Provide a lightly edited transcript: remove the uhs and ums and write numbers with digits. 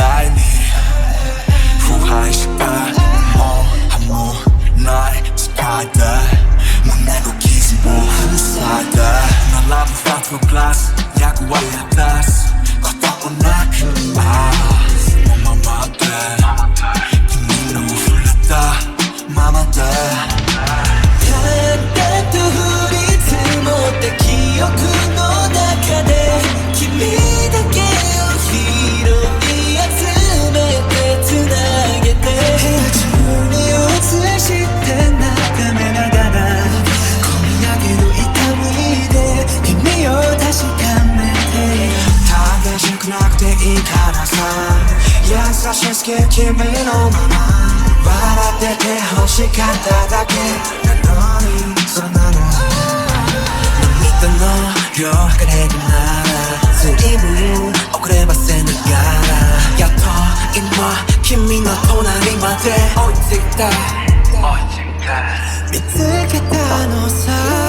ないに腐敗したもうもうない世界で胸の傷を塞いで並ぶファーストクラス役割果たすことなくそのままで君の触れたままで淡々と降り積もった記憶の中で君だけを拾い集めて繋げて部屋中に映して眺めながら込み上げる痛みで君を確かめて正しくなくていいからさ優しすぎる君のまま笑ってて欲しかっただけなのにそれなの涙の量測れるなら随分遅ればせながらやっと今君の隣まで追いついた見つけたのさ